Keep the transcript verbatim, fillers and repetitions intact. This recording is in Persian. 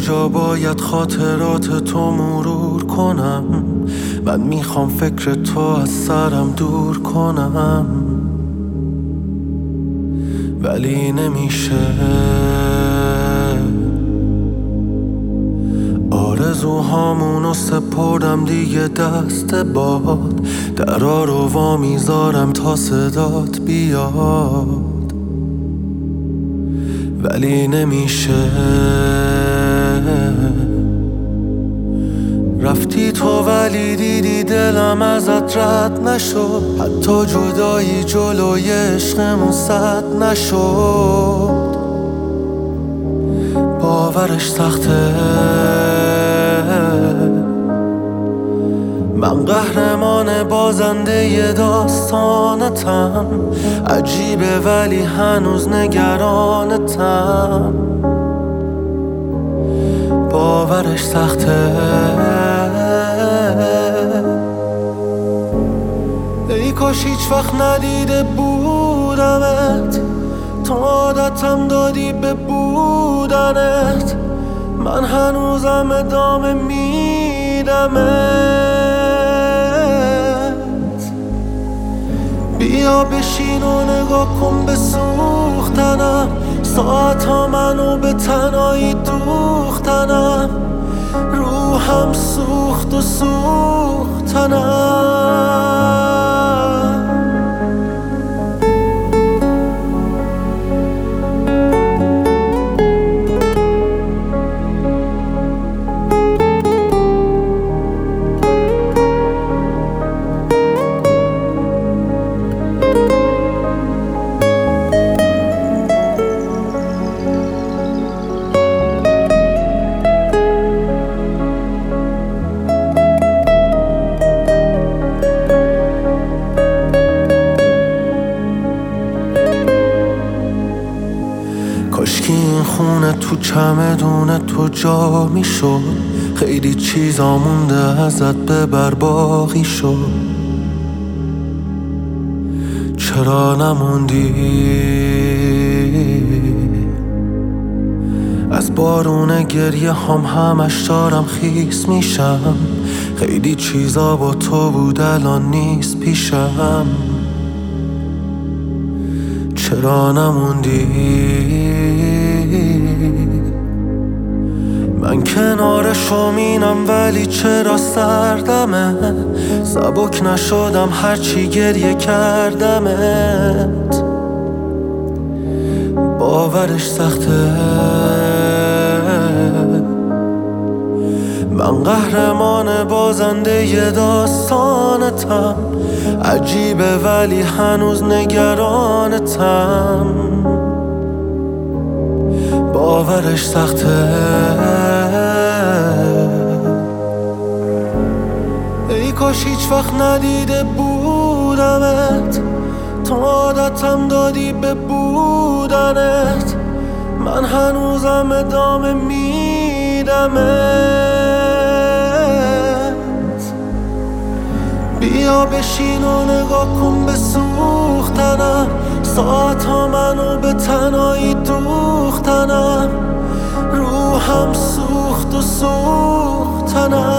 کجا باید خاطرات تو مرور کنم؟ من میخوام فکر تو از سرم دور کنم، ولی نمیشه. آرزوهامونو سپردم دیگه دست باد، درا رو وا میذارم تا صدات بیاد، ولی نمیشه. رفتی تو ولی دیدی دلم ازت رد نشد، حتی جدایی جلوی عشقمون سد نشد. باورش سخته، من قهرمان بازنده ی داستانتم. عجیبه ولی هنوز نگرانتم. باورش سخته. ای کاش هیچ وقت ندیده بودمت، تو عادتم دادی به بودنت. من هنوزم ادامه میدمت. بیا بشین و نگاه کن به سوختنم، ساعت ها منو به تنهایی دوختنم. روحم سوخت و سوختنم. کاشکی این خونه تو چمدون تو جا میشد، خیلی چیزا مونده ازت ببر باقی شد. چرا نموندی؟ از بارون گریه هم همش دارم خیس میشم. خیلی چیزا با تو بود الان نیست پیشم. چرا نموندی؟ من کنار شومینم ولی چرا سردمه؟ سبک نشدم هرچی گریه کردمت. باورش سخته، من قهرمان بازنده ی داستانتم. عجیبه ولی هنوز نگرانتم. باورش سخته. ای کاش هیچ وقت ندیده بودمت، تو عادتم دادی به بودنت. من هنوزم ادامه میدمت. بیا بشین و نگاه کن به سوختنم، ساعت ها منو به تنهایی دوختنم. روحم سوخت و سوختنم.